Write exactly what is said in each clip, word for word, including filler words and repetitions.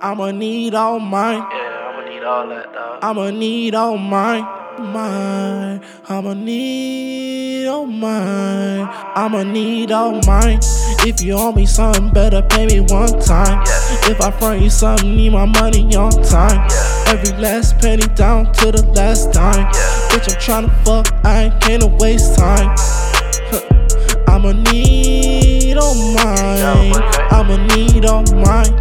I'ma need all mine. Yeah, I'ma need all that, dog. I'ma need all mine. Mine. I'ma need all mine. I'ma need all mine. If you owe me something, better pay me one time. Yeah. If I front you something, need my money on time. Yeah. Every last penny down to the last dime. Yeah. Bitch, I'm tryna fuck, I ain't came to waste time. I'ma need all mine. I'ma need all mine.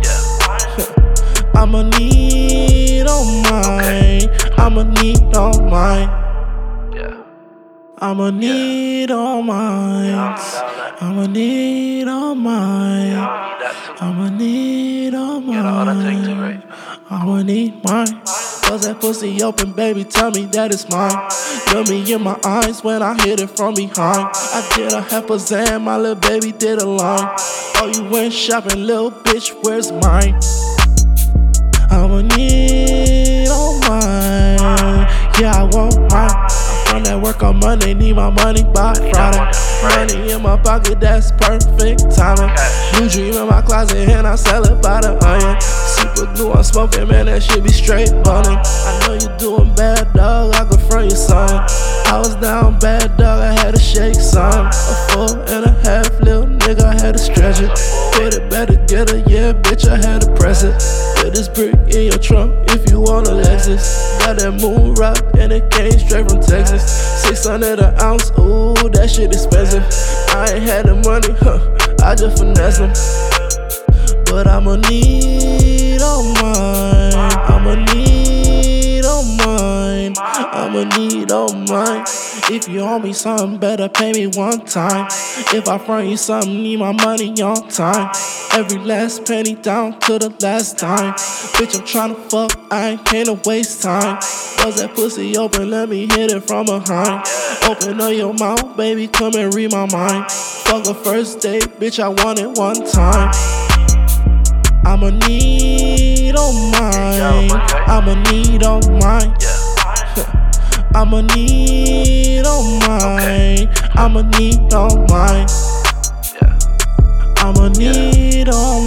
I'ma need all mine. I'ma need all mine. Yeah. I'ma need all mine. I'ma need all mine. I'ma need all mine. I'ma need mine. Cause that pussy open, baby, tell me that it's mine. Look me in my eyes when I hit it from behind. I did a half a zan, my little baby did a line. Oh, you went shopping, little bitch, where's mine? I'ma need all mine. Yeah, I want mine. I'm from that work on Monday, need my money by Friday. Money in my pocket, that's perfect timing. Blue dream in my closet, and I sell it by the onion. Super glue, I'm smoking, man, that shit be straight bunning. I know you doing bad, dog, I could front you son. I was down bad, dog, I had to shake some. A four and a half, little nigga, I had to stretch it. Put it back together, yeah, bitch, I had to press it. Put this brick in your trunk if you want a Lexus. Got that moon rock and it came straight from Texas. six hundred an ounce, ooh, that shit expensive. I ain't had the money, huh, I just finesse them. But I'ma need all mine. I'ma need all mine. I'ma need all mine. If you owe me something, better pay me one time. If I front you something, need my money on time. Every last penny down to the last dime. Bitch, I'm tryna fuck, I ain't came to waste time. Was that pussy open, let me hit it from behind. Open up your mouth, baby, come and read my mind. Fuck a first date, bitch, I want it one time. I'ma need all mine. I'ma need all mine. I'ma need all mine. I'ma need all mine. I'ma need all